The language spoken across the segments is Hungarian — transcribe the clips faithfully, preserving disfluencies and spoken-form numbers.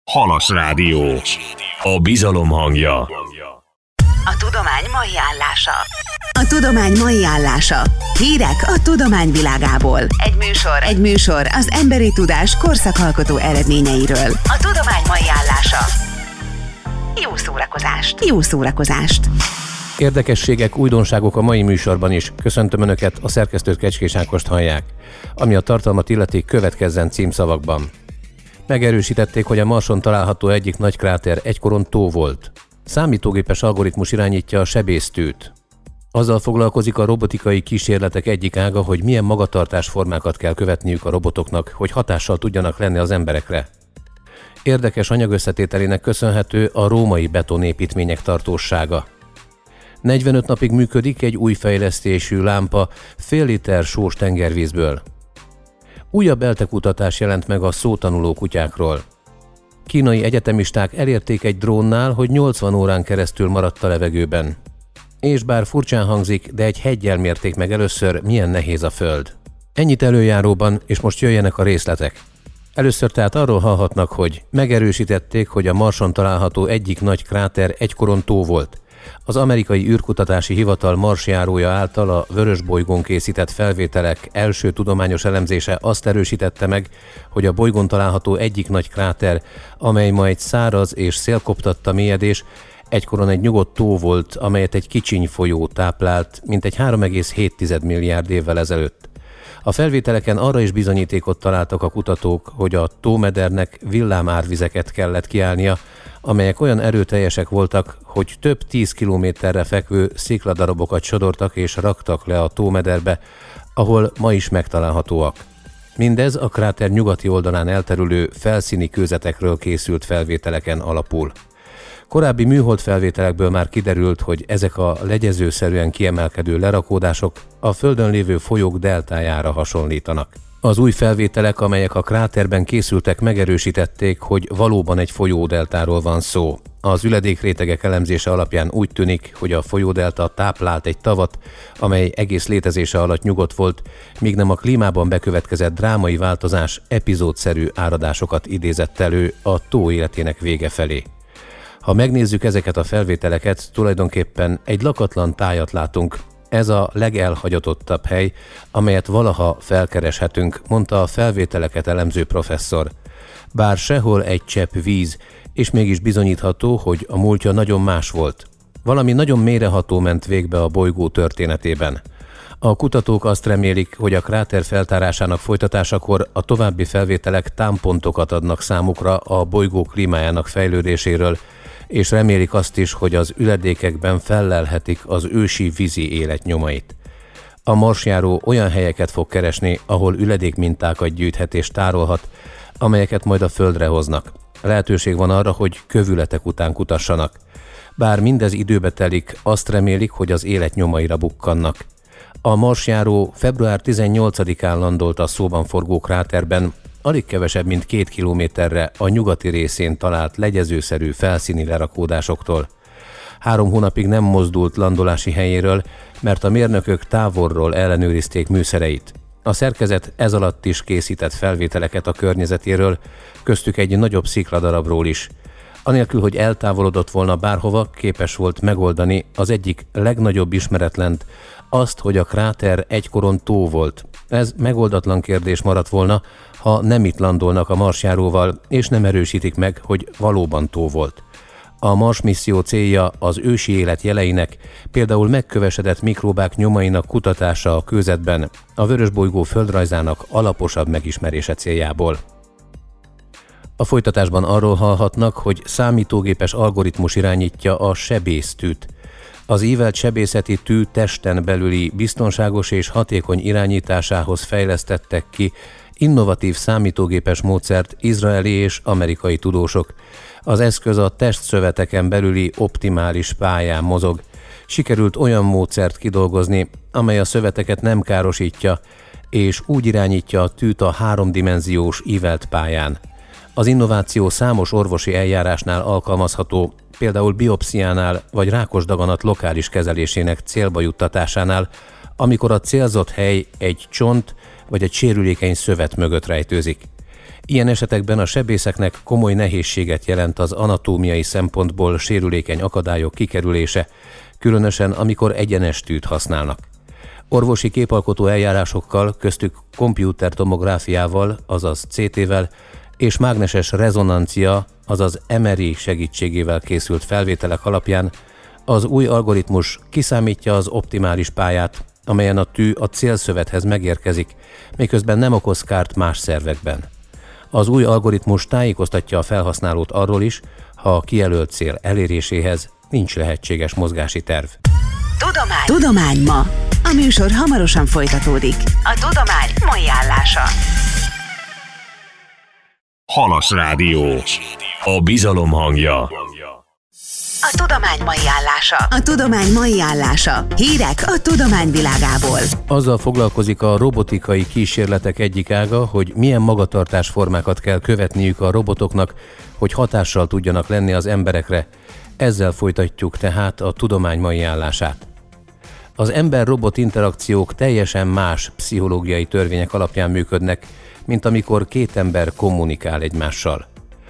Halas Rádió. A bizalom hangja. A tudomány mai állása. A tudomány mai állása. Hírek a tudomány világából. Egy műsor. Egy műsor az emberi tudás korszakalkotó eredményeiről. A tudomány mai állása. Jó szórakozást. Jó szórakozást. Érdekességek, újdonságok a mai műsorban is. Köszöntöm Önöket, a szerkesztőt Kecskés Ákost hallják. Ami a tartalmat illeti, következzen címszavakban. Megerősítették, hogy a Marson található egyik nagy kráter egykoron tó volt. Számítógépes algoritmus irányítja a sebésztűt. Azzal foglalkozik a robotikai kísérletek egyik ága, hogy milyen magatartásformákat kell követniük a robotoknak, hogy hatással tudjanak lenni az emberekre. Érdekes anyagösszetételének köszönhető a római betonépítmények tartósága. negyvenöt napig működik egy új fejlesztésű lámpa fél liter sós tengervízből. Újabb eltekutatás jelent meg a szótanuló kutyákról. Kínai egyetemisták elérték egy drónnál, hogy nyolcvan órán keresztül maradt a levegőben. És bár furcsán hangzik, de egy heggyel mérték meg először, milyen nehéz a föld. Ennyit előjáróban, és most jöjjenek a részletek. Először tehát arról hallhatnak, hogy megerősítették, hogy a Marson található egyik nagy kráter egykoron tó volt. Az amerikai űrkutatási hivatal marsjárója által a Vörösbolygón készített felvételek első tudományos elemzése azt erősítette meg, hogy a bolygón található egyik nagy kráter, amely ma egy száraz és szélkoptatta mélyedés, egykoron egy nyugodt tó volt, amelyet egy kicsiny folyó táplált, mintegy három egész hét milliárd évvel ezelőtt. A felvételeken arra is bizonyítékot találtak a kutatók, hogy a tómedernek villámárvizeket kellett kiállnia, amelyek olyan erőteljesek voltak, hogy több tíz kilométerre fekvő szikladarabokat sodortak és raktak le a tómederbe, ahol ma is megtalálhatóak. Mindez a kráter nyugati oldalán elterülő felszíni kőzetekről készült felvételeken alapul. Korábbi műhold felvételekből már kiderült, hogy ezek a legyezőszerűen kiemelkedő lerakódások a Földön lévő folyók deltájára hasonlítanak. Az új felvételek, amelyek a kráterben készültek, megerősítették, hogy valóban egy folyódeltáról van szó. Az üledékrétegek elemzése alapján úgy tűnik, hogy a folyódelta táplált egy tavat, amely egész létezése alatt nyugodt volt, míg nem a klímában bekövetkezett drámai változás epizódszerű áradásokat idézett elő a tó életének vége felé. Ha megnézzük ezeket a felvételeket, tulajdonképpen egy lakatlan tájat látunk. Ez a legelhagyatottabb hely, amelyet valaha felkereshetünk, mondta a felvételeket elemző professzor. Bár sehol egy csepp víz, és mégis bizonyítható, hogy a múltja nagyon más volt. Valami nagyon mélyreható ment végbe a bolygó történetében. A kutatók azt remélik, hogy a kráter feltárásának folytatásakor a további felvételek támpontokat adnak számukra a bolygó klímájának fejlődéséről, és remélik azt is, hogy az üledékekben fellelhetik az ősi vízi élet nyomait. A marsjáró olyan helyeket fog keresni, ahol üledékmintákat gyűjthet és tárolhat, amelyeket majd a Földre hoznak. Lehetőség van arra, hogy kövületek után kutassanak. Bár mindez időbe telik, azt remélik, hogy az élet nyomaira bukkannak. A marsjáró február tizennyolcadikán landolt a szóban forgó kráterben, alig kevesebb, mint két kilométerre a nyugati részén talált legyezőszerű felszíni lerakódásoktól. Három hónapig nem mozdult landolási helyéről, mert a mérnökök távolról ellenőrizték műszereit. A szerkezet ez alatt is készített felvételeket a környezetéről, köztük egy nagyobb szikladarabról is. Anélkül, hogy eltávolodott volna bárhova, képes volt megoldani az egyik legnagyobb ismeretlent, azt, hogy a kráter egykoron tó volt. Ez megoldatlan kérdés maradt volna, ha nem itt landolnak a marsjáróval, és nem erősítik meg, hogy valóban tó volt. A Mars misszió célja az ősi élet jeleinek, például megkövesedett mikróbák nyomainak kutatása a kőzetben, a Vörösbolygó földrajzának alaposabb megismerése céljából. A folytatásban arról hallhatnak, hogy számítógépes algoritmus irányítja a sebésztűt. Az ívelt sebészeti tű testen belüli biztonságos és hatékony irányításához fejlesztettek ki innovatív számítógépes módszert izraeli és amerikai tudósok. Az eszköz a testszöveteken belüli optimális pályán mozog. Sikerült olyan módszert kidolgozni, amely a szöveteket nem károsítja, és úgy irányítja a tűt a háromdimenziós ívelt pályán. Az innováció számos orvosi eljárásnál alkalmazható, például biopsziánál vagy rákos daganat lokális kezelésének célba juttatásánál, amikor a célzott hely egy csont vagy egy sérülékeny szövet mögött rejtőzik. Ilyen esetekben a sebészeknek komoly nehézséget jelent az anatómiai szempontból sérülékeny akadályok kikerülése, különösen amikor egyenes tűt használnak. Orvosi képalkotó eljárásokkal, köztük kompjútertomográfiával, azaz cé té-vel és mágneses rezonancia, azaz em er i segítségével készült felvételek alapján az új algoritmus kiszámítja az optimális pályát, amelyen a tű a célszövethez megérkezik, miközben nem okoz kárt más szervekben. Az új algoritmus tájékoztatja a felhasználót arról is, ha a kijelölt cél eléréséhez nincs lehetséges mozgási terv. Tudomány. Tudomány ma. A műsor hamarosan folytatódik. A tudomány mai állása. Halas Rádió. A bizalom hangja. A tudomány mai állása. A tudomány mai állása. Hírek a tudomány világából. Azzal foglalkozik a robotikai kísérletek egyik ága, hogy milyen magatartásformákat kell követniük a robotoknak, hogy hatással tudjanak lenni az emberekre. Ezzel folytatjuk tehát a tudomány mai állását. Az ember-robot interakciók teljesen más pszichológiai törvények alapján működnek, mint amikor két ember kommunikál egymással.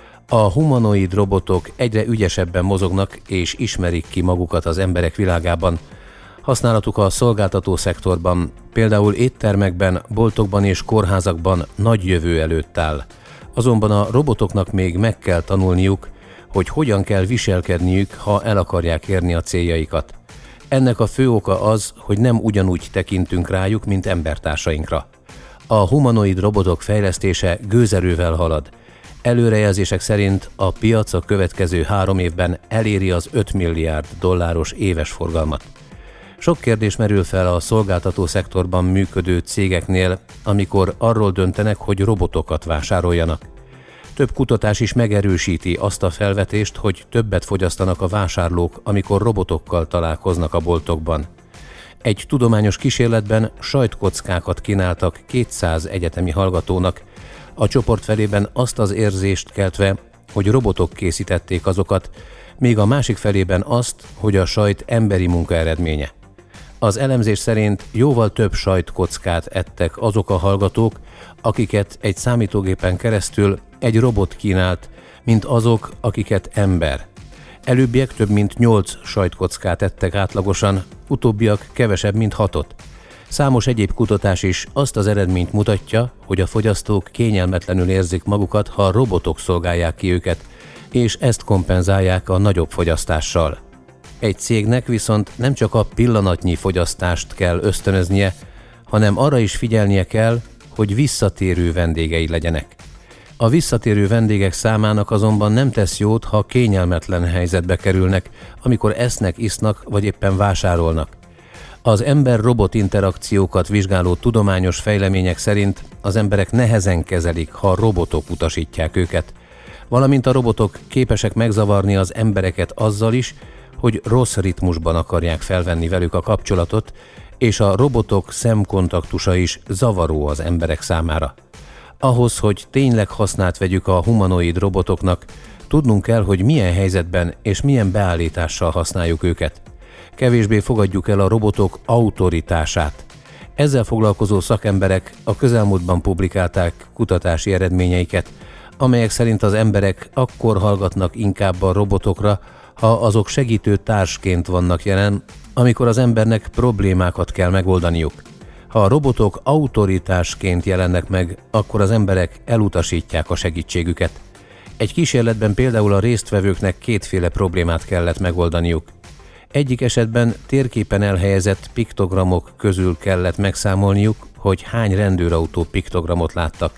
A humanoid robotok egyre ügyesebben mozognak és ismerik ki magukat az emberek világában. Használatuk a szolgáltató szektorban, például éttermekben, boltokban és kórházakban nagy jövő előtt áll. Azonban a robotoknak még meg kell tanulniuk, hogy hogyan kell viselkedniük, ha el akarják érni a céljaikat. Ennek a fő oka az, hogy nem ugyanúgy tekintünk rájuk, mint embertársainkra. A humanoid robotok fejlesztése gőzerővel halad. Előrejelzések szerint a piac a következő három évben eléri az öt milliárd dolláros éves forgalmat. Sok kérdés merül fel a szolgáltató szektorban működő cégeknél, amikor arról döntenek, hogy robotokat vásároljanak. Több kutatás is megerősíti azt a felvetést, hogy többet fogyasztanak a vásárlók, amikor robotokkal találkoznak a boltokban. Egy tudományos kísérletben sajtkockákat kínáltak kétszáz egyetemi hallgatónak, a csoport felében azt az érzést keltve, hogy robotok készítették azokat, míg a másik felében azt, hogy a sajt emberi munka eredménye. Az elemzés szerint jóval több sajtkockát ettek azok a hallgatók, akiket egy számítógépen keresztül egy robot kínált, mint azok, akiket ember. Előbbiek több mint nyolc sajtkockát ettek átlagosan, utóbbiak kevesebb, mint hatot. Számos egyéb kutatás is azt az eredményt mutatja, hogy a fogyasztók kényelmetlenül érzik magukat, ha a robotok szolgálják ki őket, és ezt kompenzálják a nagyobb fogyasztással. Egy cégnek viszont nem csak a pillanatnyi fogyasztást kell ösztönöznie, hanem arra is figyelnie kell, hogy visszatérő vendégei legyenek. A visszatérő vendégek számának azonban nem tesz jót, ha kényelmetlen helyzetbe kerülnek, amikor esznek, isznak vagy éppen vásárolnak. Az ember-robot interakciókat vizsgáló tudományos fejlemények szerint az emberek nehezen kezelik, ha a robotok utasítják őket, valamint a robotok képesek megzavarni az embereket azzal is, hogy rossz ritmusban akarják felvenni velük a kapcsolatot, és a robotok szemkontaktusa is zavaró az emberek számára. Ahhoz, hogy tényleg hasznát vegyük a humanoid robotoknak, tudnunk kell, hogy milyen helyzetben és milyen beállítással használjuk őket. Kevésbé fogadjuk el a robotok autoritását. Ezzel foglalkozó szakemberek a közelmúltban publikálták kutatási eredményeiket, amelyek szerint az emberek akkor hallgatnak inkább a robotokra, ha azok segítő társként vannak jelen, amikor az embernek problémákat kell megoldaniuk. Ha a robotok autoritásként jelennek meg, akkor az emberek elutasítják a segítségüket. Egy kísérletben például a résztvevőknek kétféle problémát kellett megoldaniuk. Egyik esetben térképen elhelyezett piktogramok közül kellett megszámolniuk, hogy hány rendőrautó piktogramot láttak.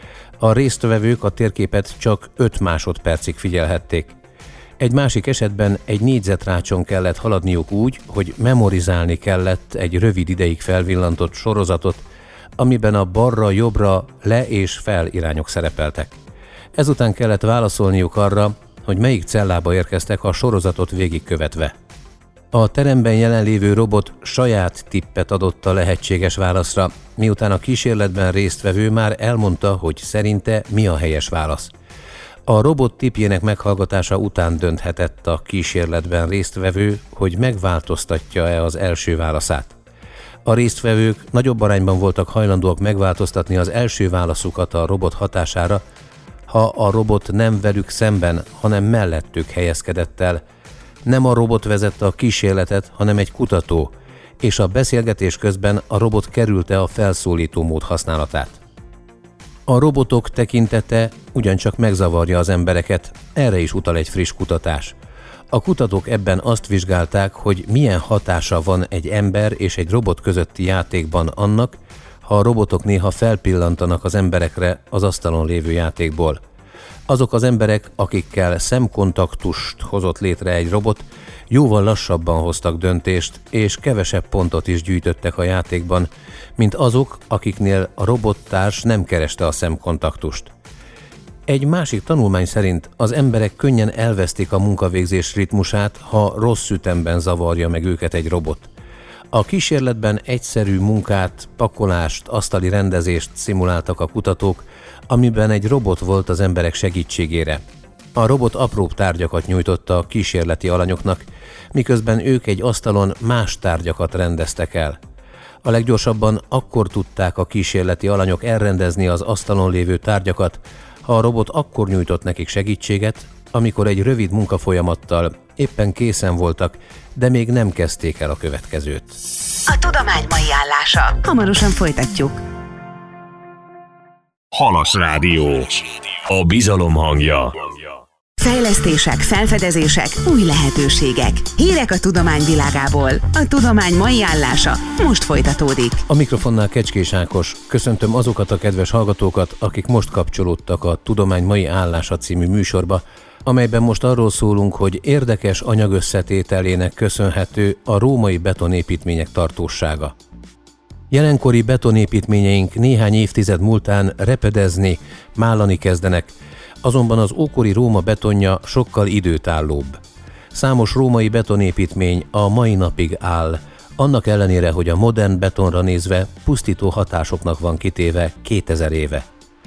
A résztvevők a térképet csak öt másodpercig figyelhették. Egy másik esetben egy négyzetrácson kellett haladniuk úgy, hogy memorizálni kellett egy rövid ideig felvillantott sorozatot, amiben a balra-jobbra le- és fel irányok szerepeltek. Ezután kellett válaszolniuk arra, hogy melyik cellába érkeztek a sorozatot végigkövetve. A teremben jelenlévő robot saját tippet adott a lehetséges válaszra, miután a kísérletben résztvevő már elmondta, hogy szerinte mi a helyes válasz. A robot tippjének meghallgatása után dönthetett a kísérletben résztvevő, hogy megváltoztatja-e az első válaszát. A résztvevők nagyobb arányban voltak hajlandóak megváltoztatni az első válaszukat a robot hatására, ha a robot nem velük szemben, hanem mellettük helyezkedett el. Nem a robot vezette a kísérletet, hanem egy kutató, és a beszélgetés közben a robot kerülte a felszólító mód használatát. A robotok tekintete ugyancsak megzavarja az embereket, erre is utal egy friss kutatás. A kutatók ebben azt vizsgálták, hogy milyen hatása van egy ember és egy robot közötti játékban annak, ha a robotok néha felpillantanak az emberekre az asztalon lévő játékból. Azok az emberek, akikkel szemkontaktust hozott létre egy robot, jóval lassabban hoztak döntést, és kevesebb pontot is gyűjtöttek a játékban, mint azok, akiknél a robottárs nem kereste a szemkontaktust. Egy másik tanulmány szerint az emberek könnyen elvesztik a munkavégzés ritmusát, ha rossz ütemben zavarja meg őket egy robot. A kísérletben egyszerű munkát, pakolást, asztali rendezést szimuláltak a kutatók, amiben egy robot volt az emberek segítségére. A robot apróbb tárgyakat nyújtotta a kísérleti alanyoknak, miközben ők egy asztalon más tárgyakat rendeztek el. A leggyorsabban akkor tudták a kísérleti alanyok elrendezni az asztalon lévő tárgyakat, ha a robot akkor nyújtott nekik segítséget, amikor egy rövid munkafolyamattal éppen készen voltak, de még nem kezdték el a következőt. A tudomány mai állása. Hamarosan folytatjuk. Halas Rádió. A bizalom hangja. Fejlesztések, felfedezések, új lehetőségek. Hírek a tudomány világából. A tudomány mai állása most folytatódik. A mikrofonnál Kecskés Ákos. Köszöntöm azokat a kedves hallgatókat, akik most kapcsolódtak a Tudomány mai állása című műsorba, amelyben most arról szólunk, hogy érdekes anyagösszetételének köszönhető a római betonépítmények tartósága. Jelenkori betonépítményeink néhány évtized múltán repedezni, mállani kezdenek, azonban az ókori Róma betonja sokkal időtállóbb. Számos római betonépítmény a mai napig áll, annak ellenére, hogy a modern betonra nézve pusztító hatásoknak van kitéve kétezer éve.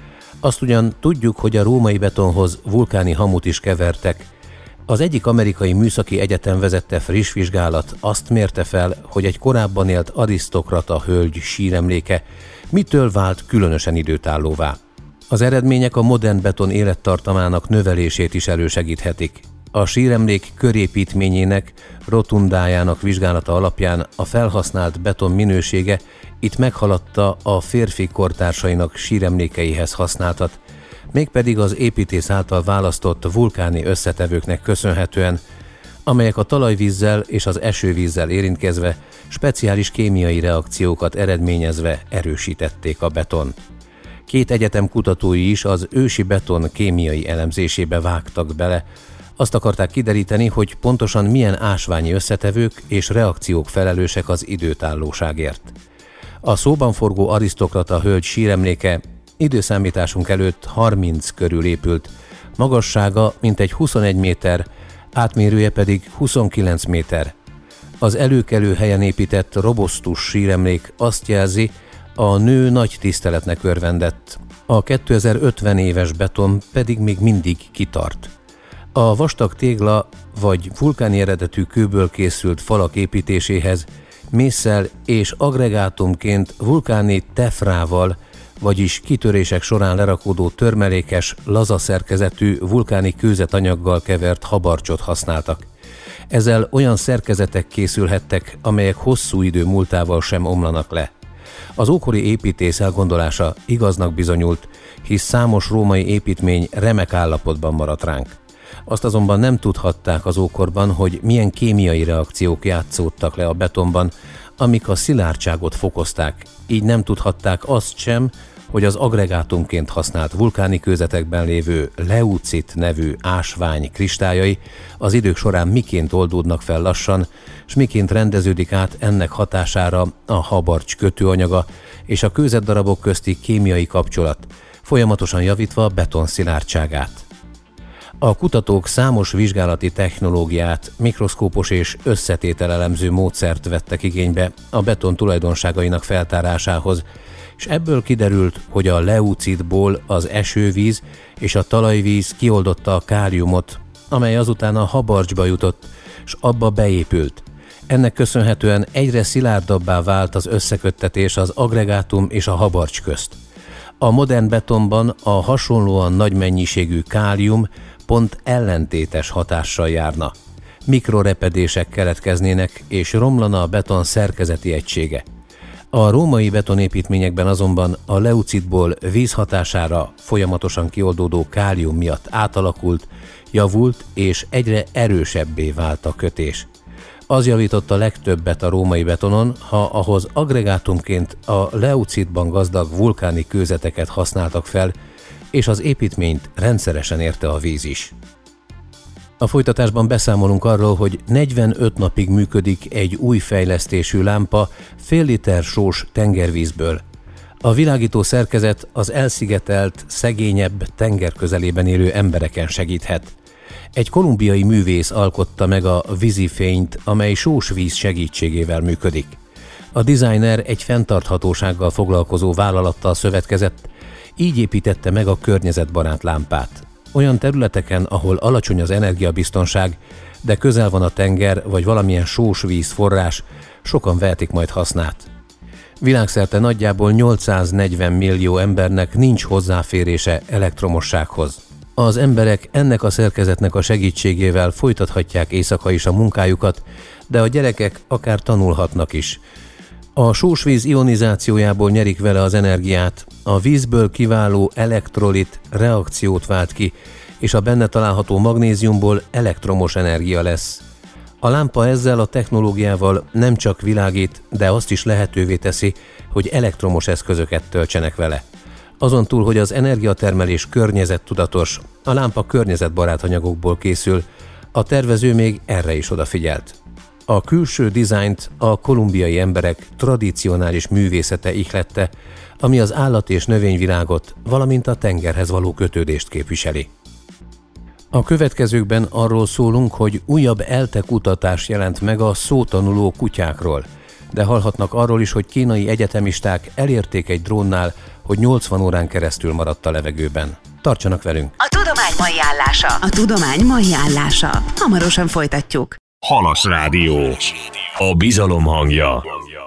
Azt ugyan tudjuk, hogy a római betonhoz vulkáni hamut is kevertek. Az egyik amerikai műszaki egyetem vezette friss vizsgálat azt mérte fel, hogy egy korábban élt arisztokrata hölgy síremléke mitől vált különösen időtállóvá. Az eredmények a modern beton élettartamának növelését is elősegíthetik. A síremlék körépítményének, rotundájának vizsgálata alapján a felhasznált beton minősége itt meghaladta a férfi kortársainak síremlékeihez használtat, mégpedig az építész által választott vulkáni összetevőknek köszönhetően, amelyek a talajvízzel és az esővízzel érintkezve speciális kémiai reakciókat eredményezve erősítették a betont. Két egyetem kutatói is az ősi beton kémiai elemzésébe vágtak bele. Azt akarták kideríteni, hogy pontosan milyen ásványi összetevők és reakciók felelősek az időtállóságért. A szóban forgó arisztokrata hölgy síremléke időszámításunk előtt harminc körül épült, magassága mintegy huszonegy méter, átmérője pedig huszonkilenc méter. Az előkelő helyen épített robosztus síremlék azt jelzi, a nő nagy tiszteletnek örvendett, a kétezer-ötven éves beton pedig még mindig kitart. A vastag tégla vagy vulkáni eredetű kőből készült falak építéséhez mésszel és agregátumként vulkáni tefrával, vagyis kitörések során lerakódó törmelékes, laza szerkezetű vulkáni kőzetanyaggal kevert habarcsot használtak. Ezzel olyan szerkezetek készülhettek, amelyek hosszú idő múltával sem omlanak le. Az ókori építész elgondolása igaznak bizonyult, hisz számos római építmény remek állapotban maradt ránk. Azt azonban nem tudhatták az ókorban, hogy milyen kémiai reakciók játszódtak le a betonban, amik a szilárdságot fokozták, így nem tudhatták azt sem, hogy az agregátumként használt vulkáni kőzetekben lévő leucit nevű ásvány kristályai az idők során miként oldódnak fel lassan, s miként rendeződik át ennek hatására a habarcs kötőanyaga és a kőzetdarabok közti kémiai kapcsolat, folyamatosan javítva a beton szilárdságát. A kutatók számos vizsgálati technológiát, mikroszkópos és összetételelemző módszert vettek igénybe a beton tulajdonságainak feltárásához, és ebből kiderült, hogy a leucitból az esővíz és a talajvíz kioldotta a káliumot, amely azután a habarcsba jutott, s abba beépült. Ennek köszönhetően egyre szilárdabbá vált az összeköttetés az agregátum és a habarcs közt. A modern betonban a hasonlóan nagy mennyiségű kálium pont ellentétes hatással járna. Mikrorepedések keletkeznének, és romlana a beton szerkezeti egysége. A római betonépítményekben azonban a leucitból víz hatására folyamatosan kioldódó kálium miatt átalakult, javult és egyre erősebbé vált a kötés. Az javította legtöbbet a római betonon, ha ahhoz agregátumként a leucitban gazdag vulkáni kőzeteket használtak fel, és az építményt rendszeresen érte a víz is. A folytatásban beszámolunk arról, hogy negyvenöt napig működik egy új fejlesztésű lámpa fél liter sós tengervízből. A világító szerkezet az elszigetelt, szegényebb, tenger közelében élő embereken segíthet. Egy kolumbiai művész alkotta meg a vízifényt, amely sós víz segítségével működik. A designer egy fenntarthatósággal foglalkozó vállalattal szövetkezett, így építette meg a környezetbarát lámpát. Olyan területeken, ahol alacsony az energiabiztonság, de közel van a tenger vagy valamilyen sós vízforrás, sokan vehetik majd hasznát. Világszerte nagyjából nyolcszáznegyven millió embernek nincs hozzáférése elektromossághoz. Az emberek ennek a szerkezetnek a segítségével folytathatják éjszaka is a munkájukat, de a gyerekek akár tanulhatnak is. A sósvíz ionizációjából nyerik vele az energiát, a vízből kiváló elektrolit reakciót vált ki, és a benne található magnéziumból elektromos energia lesz. A lámpa ezzel a technológiával nem csak világít, de azt is lehetővé teszi, hogy elektromos eszközöket töltsenek vele. Azon túl, hogy az energiatermelés környezettudatos, a lámpa környezetbarát anyagokból készül, a tervező még erre is odafigyelt. A külső dizájnt a kolumbiai emberek tradicionális művészete ihlette, ami az állat- és növényvilágot, valamint a tengerhez való kötődést képviseli. A következőkben arról szólunk, hogy újabb ELTE kutatás jelent meg a szótanuló kutyákról, de hallhatnak arról is, hogy kínai egyetemisták elérték egy drónnál, hogy nyolcvan órán keresztül maradt a levegőben. Tartsanak velünk! A tudomány mai állása. A tudomány mai állása. Hamarosan folytatjuk. Halas Rádió. A bizalom hangja.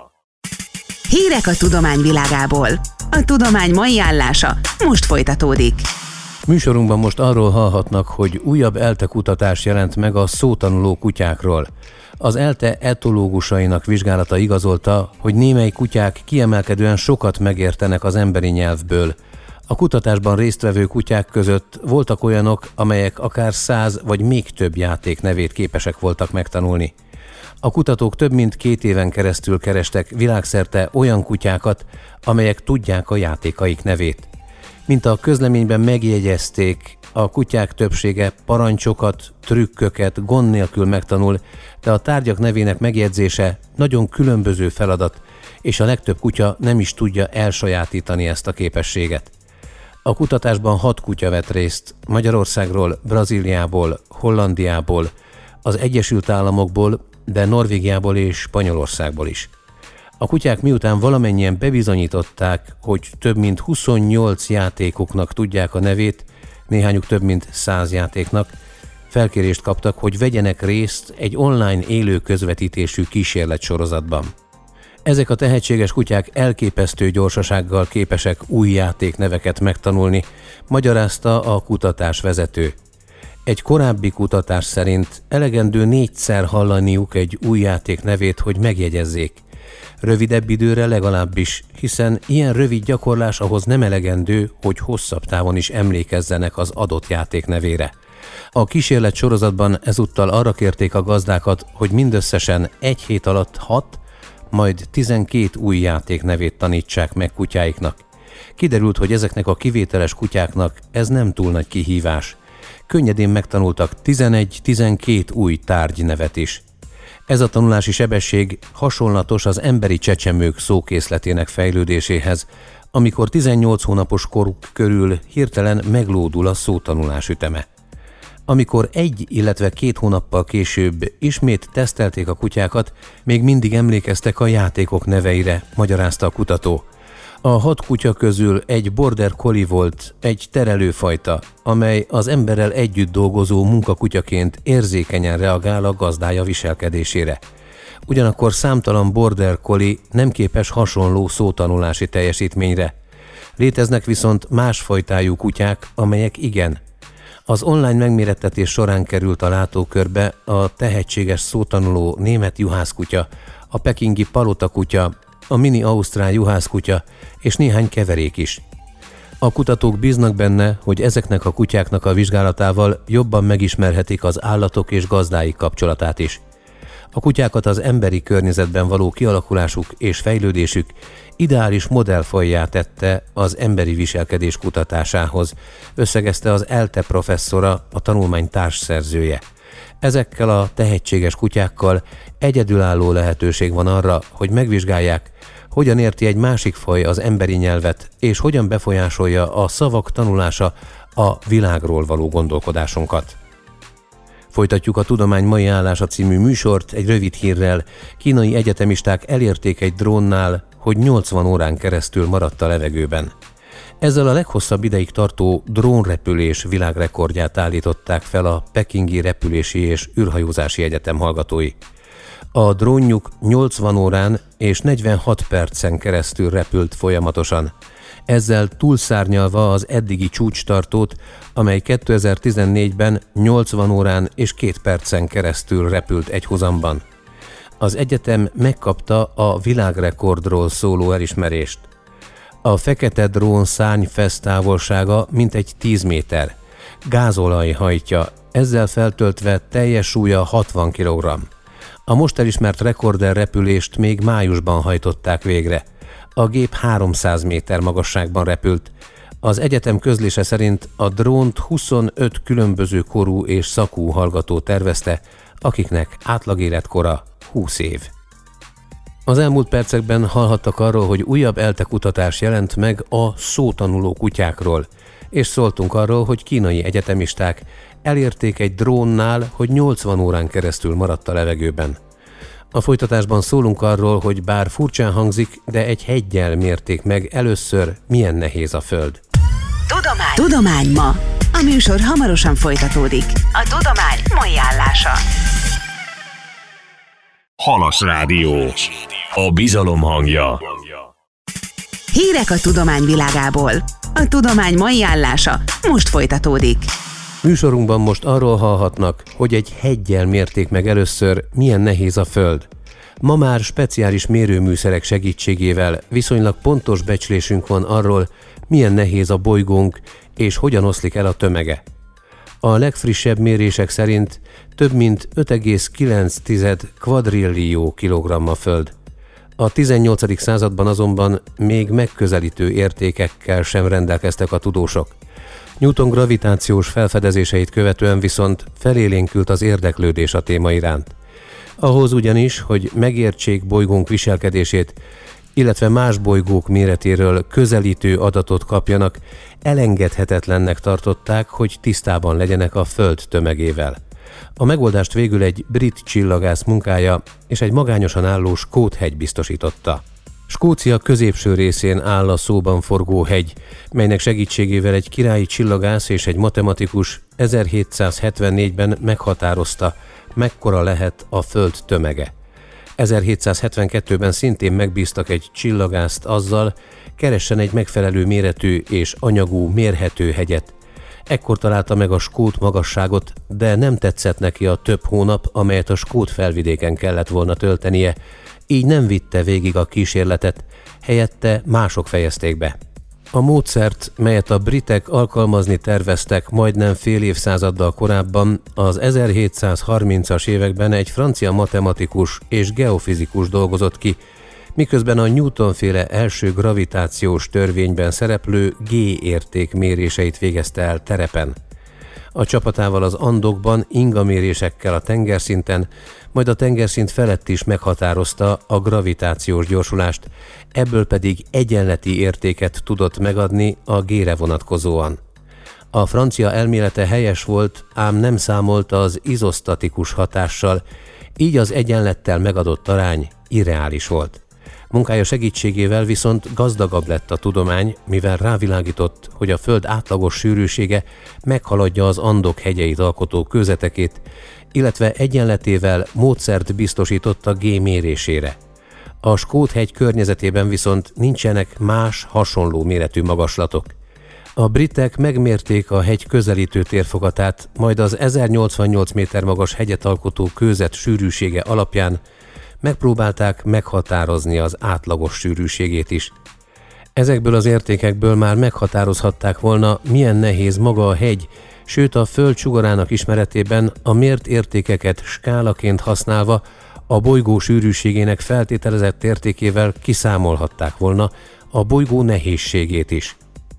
Hírek a tudomány világából. A tudomány mai állása most folytatódik. Műsorunkban most arról hallhatnak, hogy újabb ELTE kutatás jelent meg a szótanuló kutyákról. Az ELTE etológusainak vizsgálata igazolta, hogy némely kutyák kiemelkedően sokat megértenek az emberi nyelvből. A kutatásban résztvevő kutyák között voltak olyanok, amelyek akár száz vagy még több játék nevét képesek voltak megtanulni. A kutatók több mint két éven keresztül kerestek világszerte olyan kutyákat, amelyek tudják a játékaik nevét. Mint a közleményben megjegyezték, a kutyák többsége parancsokat, trükköket gond nélkül megtanul, de a tárgyak nevének megjegyzése nagyon különböző feladat, és a legtöbb kutya nem is tudja elsajátítani ezt a képességet. A kutatásban hat kutya vett részt Magyarországról, Brazíliából, Hollandiából, az Egyesült Államokból, de Norvégiából és Spanyolországból is. A kutyák miután valamennyien bebizonyították, hogy több mint huszonnyolc játékoknak tudják a nevét, néhányuk több mint száz játéknak, felkérést kaptak, hogy vegyenek részt egy online élő közvetítésű kísérletsorozatban. Ezek a tehetséges kutyák elképesztő gyorsasággal képesek új játékneveket megtanulni, magyarázta a kutatás vezető. Egy korábbi kutatás szerint elegendő négyszer hallaniuk egy új játék nevét, hogy megjegyezzék. Rövidebb időre legalábbis, hiszen ilyen rövid gyakorlás ahhoz nem elegendő, hogy hosszabb távon is emlékezzenek az adott játék nevére. A kísérlet sorozatban ezúttal arra kérték a gazdákat, hogy mindösszesen egy hét alatt hat, majd tizenkét új játék nevét tanítsák meg kutyáiknak. Kiderült, hogy ezeknek a kivételes kutyáknak ez nem túl nagy kihívás. Könnyedén megtanultak tizenegy-tizenkét új tárgynevet is. Ez a tanulási sebesség hasonlatos az emberi csecsemők szókészletének fejlődéséhez, amikor tizennyolc hónapos koruk körül hirtelen meglódul a szótanulás üteme. Amikor egy, illetve két hónappal később ismét tesztelték a kutyákat, még mindig emlékeztek a játékok neveire, magyarázta a kutató. A hat kutya közül egy border collie volt, egy terelőfajta, amely az emberrel együtt dolgozó munkakutyaként érzékenyen reagál a gazdája viselkedésére. Ugyanakkor számtalan border collie nem képes hasonló szótanulási teljesítményre. Léteznek viszont más fajtájú kutyák, amelyek igen. Az online megmérettetés során került a látókörbe a tehetséges szótanuló német juhászkutya, a pekingi palotakutya, a mini ausztrál juhászkutya és néhány keverék is. A kutatók bíznak benne, hogy ezeknek a kutyáknak a vizsgálatával jobban megismerhetik az állatok és gazdáik kapcsolatát is. A kutyákat az emberi környezetben való kialakulásuk és fejlődésük ideális modellfajjá tette az emberi viselkedés kutatásához, összegezte az ELTE professzora, a tanulmány társszerzője. Ezekkel a tehetséges kutyákkal egyedülálló lehetőség van arra, hogy megvizsgálják, hogyan érti egy másik faj az emberi nyelvet, és hogyan befolyásolja a szavak tanulása a világról való gondolkodásunkat. Folytatjuk a Tudomány mai állása című műsort egy rövid hírrel. Kínai egyetemisták elérték egy drónnál, hogy nyolcvan órán keresztül maradt a levegőben. Ezzel a leghosszabb ideig tartó drónrepülés világrekordját állították fel a Pekingi Repülési és űrhajózási egyetem hallgatói. A drónjuk nyolcvan órán és negyvenhat percen keresztül repült folyamatosan, ezzel túlszárnyalva az eddigi csúcstartót, amely kétezer-tizennégyben nyolcvan órán és két percen keresztül repült egyhuzamban. Az egyetem megkapta a világrekordról szóló elismerést. A fekete drón szárnyfesz távolsága mintegy tíz méter. Gázolaj hajtja, ezzel feltöltve teljes súlya hatvan kilogramm. A most elismert rekorder repülést még májusban hajtották végre. A gép háromszáz méter magasságban repült. Az egyetem közlése szerint a drónt huszonöt különböző korú és szakú hallgató tervezte, akiknek átlagéletkora húsz év. Az elmúlt percekben hallhattak arról, hogy újabb ELTE kutatás jelent meg a szótanuló kutyákról, és szóltunk arról, hogy kínai egyetemisták elérték egy drónnál, hogy nyolcvan órán keresztül maradt a levegőben. A folytatásban szólunk arról, hogy bár furcsán hangzik, de egy heggyel mérték meg először, milyen nehéz a Föld. Tudomány. Tudomány ma. A műsor hamarosan folytatódik. A tudomány mai állása. Halas Rádió. A bizalom hangja. Hírek a tudomány világából. A tudomány mai állása most folytatódik. Műsorunkban most arról hallhatnak, hogy egy heggyel mérték meg először, milyen nehéz a Föld. Ma már speciális mérőműszerek segítségével viszonylag pontos becslésünk van arról, milyen nehéz a bolygónk és hogyan oszlik el a tömege. A legfrissebb mérések szerint több mint öt egész kilenc kvadrillió kilogramm a Föld. A tizennyolcadik században azonban még megközelítő értékekkel sem rendelkeztek a tudósok. Newton gravitációs felfedezéseit követően viszont felélénkült az érdeklődés a téma iránt. Ahhoz ugyanis, hogy megértsék bolygónk viselkedését, illetve más bolygók méretéről közelítő adatot kapjanak, elengedhetetlennek tartották, hogy tisztában legyenek a Föld tömegével. A megoldást végül egy brit csillagász munkája és egy magányosan álló Skót-hegy biztosította. Skócia középső részén áll a szóban forgó hegy, melynek segítségével egy királyi csillagász és egy matematikus ezerhétszázhetvennégyben meghatározta, mekkora lehet a Föld tömege. ezerhétszázhetvenkettőben szintén megbíztak egy csillagászt azzal, keressen egy megfelelő méretű és anyagú mérhető hegyet. Ekkor találta meg a skót magasságot, de nem tetszett neki a több hónap, amelyet a skót felvidéken kellett volna töltenie, így nem vitte végig a kísérletet, helyette mások fejezték be. A módszert, melyet a britek alkalmazni terveztek majdnem fél évszázaddal korábban, az ezerhétszázharmincas években egy francia matematikus és geofizikus dolgozott ki, miközben a Newton-féle első gravitációs törvényben szereplő G-érték méréseit végezte el terepen. A csapatával az Andokban ingamérésekkel a tengerszinten, majd a tengerszint felett is meghatározta a gravitációs gyorsulást, ebből pedig egyenleti értéket tudott megadni a G-re vonatkozóan. A francia elmélete helyes volt, ám nem számolt az izosztatikus hatással, így az egyenlettel megadott arány irreális volt. Munkája segítségével viszont gazdagabb lett a tudomány, mivel rávilágított, hogy a Föld átlagos sűrűsége meghaladja az Andok hegyeit alkotó kőzetekét, illetve egyenletével módszert biztosított a G mérésére. A Skót-hegy környezetében viszont nincsenek más hasonló méretű magaslatok. A britek megmérték a hegy közelítő térfogatát, majd az ezernyolcvannyolc méter magas hegyet alkotó kőzet sűrűsége alapján megpróbálták meghatározni az átlagos sűrűségét is. Ezekből az értékekből már meghatározhatták volna, milyen nehéz maga a hegy, sőt a föld sugarának ismeretében a mért értékeket skálaként használva a bolygó sűrűségének feltételezett értékével kiszámolhatták volna a bolygó nehézségét is.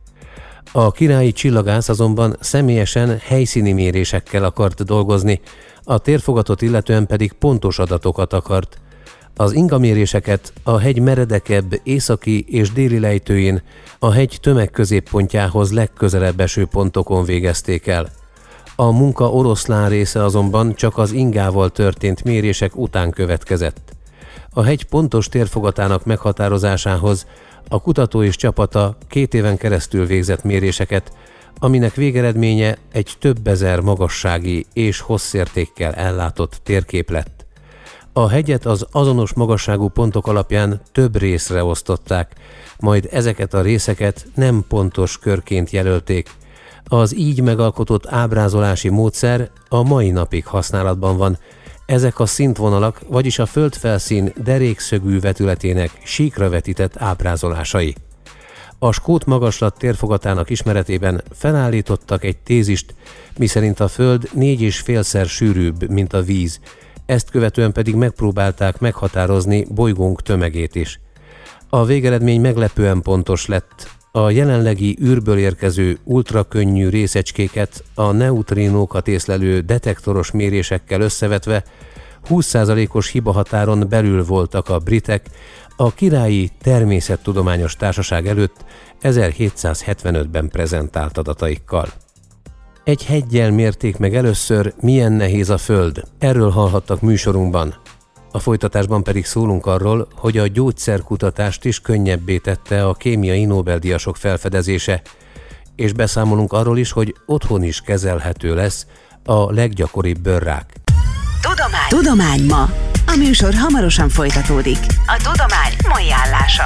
A királyi csillagász azonban személyesen helyszíni mérésekkel akart dolgozni, a térfogatot illetően pedig pontos adatokat akart. Az ingaméréseket a hegy meredekebb északi és déli lejtőjén, a hegy tömegközéppontjához legközelebb eső pontokon végezték el. A munka oroszlán része azonban csak az ingával történt mérések után következett. A hegy pontos térfogatának meghatározásához a kutató és csapata két éven keresztül végzett méréseket, aminek végeredménye egy több ezer magassági és hosszértékkel ellátott térkép lett. A hegyet az azonos magasságú pontok alapján több részre osztották, majd ezeket a részeket nem pontos körként jelölték. Az így megalkotott ábrázolási módszer a mai napig használatban van. Ezek a szintvonalak, vagyis a földfelszín derékszögű vetületének síkra vetített ábrázolásai. A skót magaslat térfogatának ismeretében felállítottak egy tézist, miszerint a föld négy és félszer sűrűbb, mint a víz, ezt követően pedig megpróbálták meghatározni bolygónk tömegét is. A végeredmény meglepően pontos lett. A jelenlegi űrből érkező ultrakönnyű részecskéket a neutrinókat észlelő detektoros mérésekkel összevetve húsz százalékos hibahatáron belül voltak a britek a Királyi Természettudományos Társaság előtt ezerhétszázhetvenötben prezentált adataikkal. Egy heggyel mérték meg először, milyen nehéz a Föld. Erről hallhattak műsorunkban. A folytatásban pedig szólunk arról, hogy a gyógyszerkutatást is könnyebbé tette a kémiai Nobel-díjasok felfedezése, és beszámolunk arról is, hogy otthon is kezelhető lesz a leggyakoribb bőrrák. Tudomány. Tudomány ma. A műsor hamarosan folytatódik. A tudomány mai állása.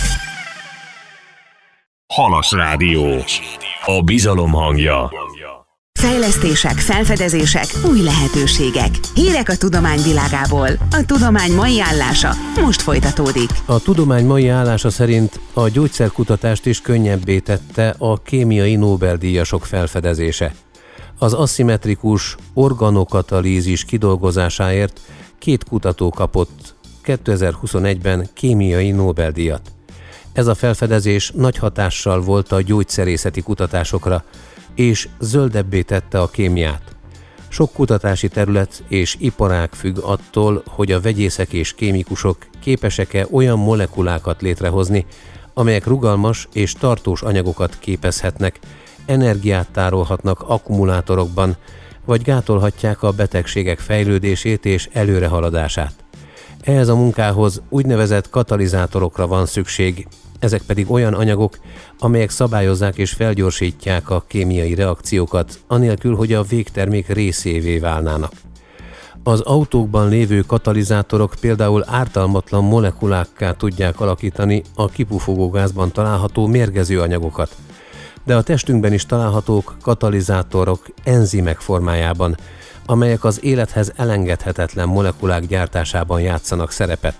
Halas Rádió. A bizalom hangja. Fejlesztések, felfedezések, új lehetőségek. Hírek a tudomány világából. A tudomány mai állása most folytatódik. A tudomány mai állása szerint a gyógyszerkutatást is könnyebbé tette a kémiai Nobel-díjasok felfedezése. Az aszimmetrikus organokatalízis kidolgozásáért két kutató kapott kétezer-huszonegyben kémiai Nobel-díjat. Ez a felfedezés nagy hatással volt a gyógyszerészeti kutatásokra, és zöldebbé tette a kémiát. Sok kutatási terület és iparág függ attól, hogy a vegyészek és kémikusok képesek-e olyan molekulákat létrehozni, amelyek rugalmas és tartós anyagokat képezhetnek, energiát tárolhatnak akkumulátorokban, vagy gátolhatják a betegségek fejlődését és előrehaladását. Ehhez a munkához úgynevezett katalizátorokra van szükség, ezek pedig olyan anyagok, amelyek szabályozzák és felgyorsítják a kémiai reakciókat, anélkül, hogy a végtermék részévé válnának. Az autókban lévő katalizátorok például ártalmatlan molekulákká tudják alakítani a kipufogógázban található mérgező anyagokat, de a testünkben is találhatók katalizátorok enzimek formájában, amelyek az élethez elengedhetetlen molekulák gyártásában játszanak szerepet.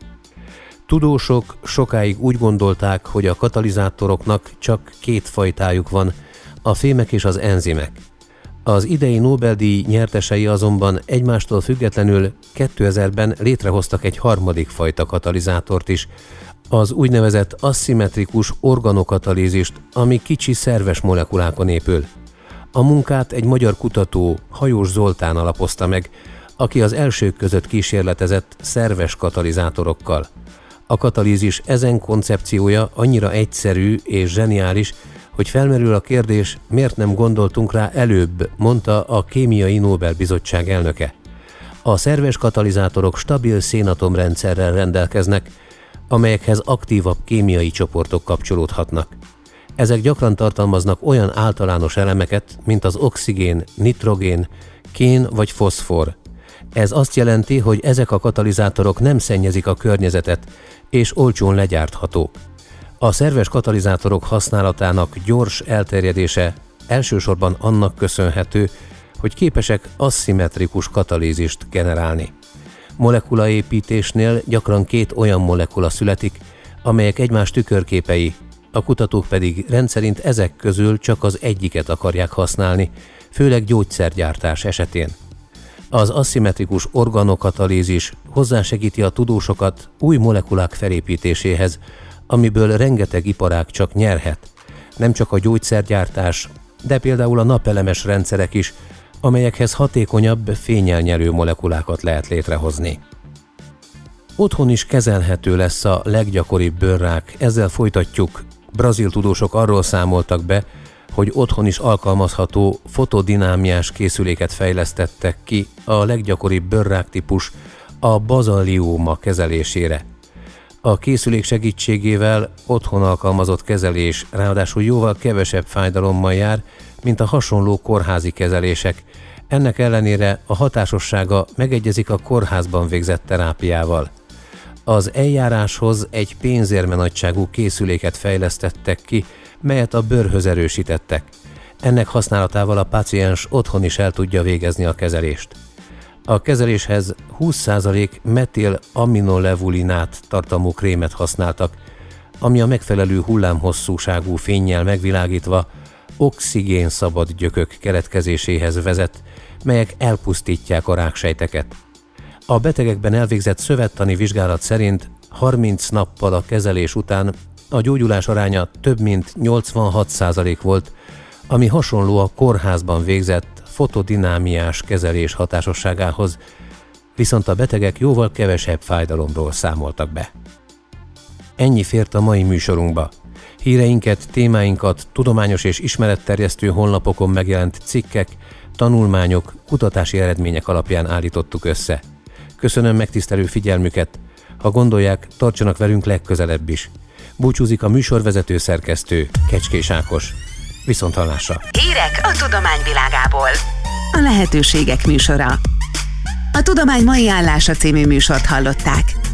Tudósok sokáig úgy gondolták, hogy a katalizátoroknak csak két fajtájuk van, a fémek és az enzimek. Az idei Nobel-díj nyertesei azonban egymástól függetlenül kétezerben létrehoztak egy harmadik fajta katalizátort is, az úgynevezett aszimmetrikus organokatalízist, ami kicsi szerves molekulákon épül. A munkát egy magyar kutató, Hajós Zoltán alapozta meg, aki az elsők között kísérletezett szerves katalizátorokkal. A katalízis ezen koncepciója annyira egyszerű és zseniális, hogy felmerül a kérdés, miért nem gondoltunk rá előbb, mondta a Kémiai Nobel-bizottság elnöke. A szerves katalizátorok stabil szénatomrendszerrel rendelkeznek, amelyekhez aktívabb kémiai csoportok kapcsolódhatnak. Ezek gyakran tartalmaznak olyan általános elemeket, mint az oxigén, nitrogén, kén vagy foszfor. Ez azt jelenti, hogy ezek a katalizátorok nem szennyezik a környezetet, és olcsón legyárthatók. A szerves katalizátorok használatának gyors elterjedése elsősorban annak köszönhető, hogy képesek aszimmetrikus katalízist generálni. Molekulaépítésnél gyakran két olyan molekula születik, amelyek egymás tükörképei, a kutatók pedig rendszerint ezek közül csak az egyiket akarják használni, főleg gyógyszergyártás esetén. Az aszimmetrikus organokatalízis hozzásegíti a tudósokat új molekulák felépítéséhez, amiből rengeteg iparág csak nyerhet. Nem csak a gyógyszergyártás, de például a napelemes rendszerek is, amelyekhez hatékonyabb, fénnyel nyerő molekulákat lehet létrehozni. Otthon is kezelhető lesz a leggyakoribb bőrrák, ezzel folytatjuk. Brazil tudósok arról számoltak be, hogy otthon is alkalmazható fotodinámiás készüléket fejlesztettek ki a leggyakoribb bőrrák típus, a bazalióma kezelésére. A készülék segítségével otthon alkalmazott kezelés ráadásul jóval kevesebb fájdalommal jár, mint a hasonló kórházi kezelések. Ennek ellenére a hatásossága megegyezik a kórházban végzett terápiával. Az eljáráshoz egy pénzérme nagyságú készüléket fejlesztettek ki, melyet a bőrhöz erősítettek. Ennek használatával a páciens otthon is el tudja végezni a kezelést. A kezeléshez húsz százalék metil-aminolevulinát tartalmú krémet használtak, ami a megfelelő hullámhosszúságú fénnyel megvilágítva oxigénszabad gyökök keletkezéséhez vezet, melyek elpusztítják a ráksejteket. A betegekben elvégzett szövettani vizsgálat szerint harminc nappal a kezelés után a gyógyulás aránya több mint nyolcvanhat százalék volt, ami hasonló a kórházban végzett fotodinámiás kezelés hatásosságához, viszont a betegek jóval kevesebb fájdalomról számoltak be. Ennyi fért a mai műsorunkba. Híreinket, témáinkat tudományos és ismeretterjesztő honlapokon megjelent cikkek, tanulmányok, kutatási eredmények alapján állítottuk össze. Köszönöm megtisztelő figyelmüket, ha gondolják, tartsanak velünk legközelebb is. Búcsúzik a műsorvezető szerkesztő, Kecskés Ákos. Viszonthallásra! Hírek a tudomány világából. A lehetőségek műsora. A Tudomány mai állása című műsort hallották.